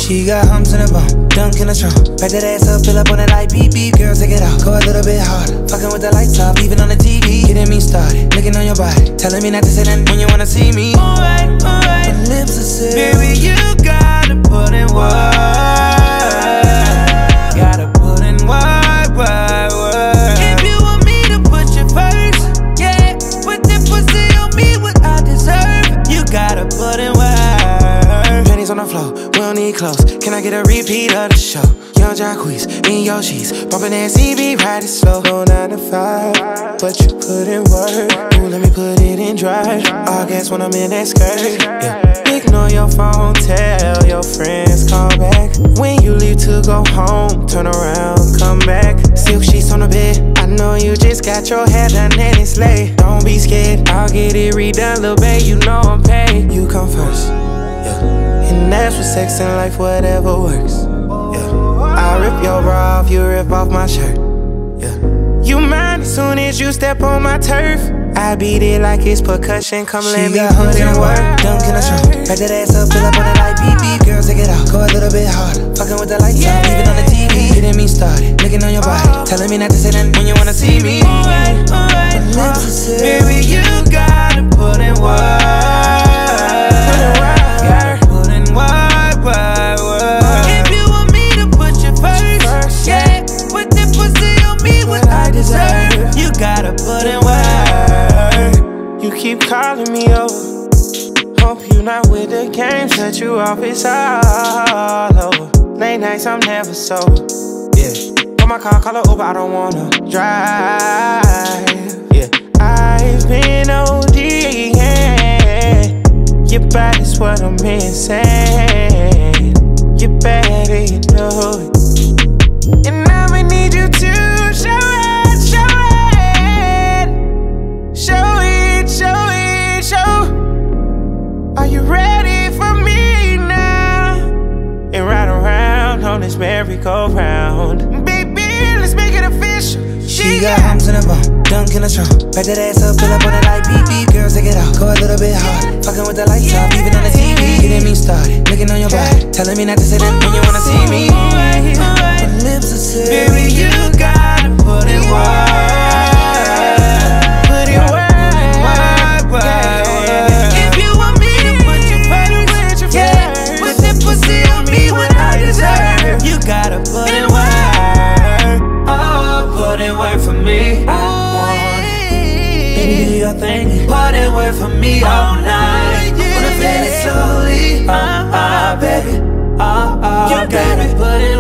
She got humps in the bone, dunk in the trunk. Back that ass up, fill up on it like beep beep. Girl, take it off, go a little bit harder. Fucking with the lights off, even on the TV. Getting me started, licking on your body, telling me not to say nothing when you wanna see me. Alright, my lips are sealed. Baby, you gotta put in work. Gotta put in work, work. If you want me to put you first, yeah, put that pussy on me, what I deserve. You gotta put in work. Panties on the floor, we don't need clothes. Can I get a repeat of the show? Young Jacquees, in your sheets, bumping that CB, ride it slow. Go 9 to 5, but you put in work. Ooh, let me put it in drive. All gas when I'm in that skirt, yeah. Ignore your phone, tell your friends, call back. When you leave to go home, turn around, come back. Silk sheets on the bed, I know you just got your hair done and it's late. Don't be scared, I'll get it redone, little babe, you know I'm paid. You come first, yeah. And that's for sex and life, whatever works, yeah. I rip your bra off, you rip off my shirt, yeah. You mine as soon as you step on my turf. I beat it like it's percussion, come let me put in work. Dunk in the trunk, back that ass up, fill up on it like beep beep. Girl, take it off, go a little bit harder. Fucking with the lights off, even on the TV. Getting me started, licking on your body, telling me not to say nothing when you wanna see me. Alright, baby, you gotta put in work. Gotta put in work, work. If you want me to put you first, yeah, put that pussy on me, what I deserve. You gotta put in work. You keep calling me over. Hope you not with the games that you off, it's all over. Late nights, I'm never sober, yeah. Call my car, call her Uber, I don't wanna drive, yeah. I've been OD, yeah. Your body's what I'm missing. You're better, you know it. And I'ma need you to show it, show it. Show it, show it, show. Are you ready for me now? And ride around on this merry-go-round. Baby, let's make it official. She got humps in the bone, dunk in the trunk. Back that ass up, fill up on it like beep beep. Girl, take it off, go a little bit harder. Fucking with the lights off, even on the TV. Getting me started, licking on your body, telling me not to say that when you wanna see me. My lips are sealed. Baby, you gotta put in work. Put in work. If you want me to put you first, yeah, put that pussy on me, what I deserve. You gotta put in work. Oh, put in work for me. I want it. Baby, do your thing. Put in work for me all night. Wanna feel it slowly. Baby. You gotta put in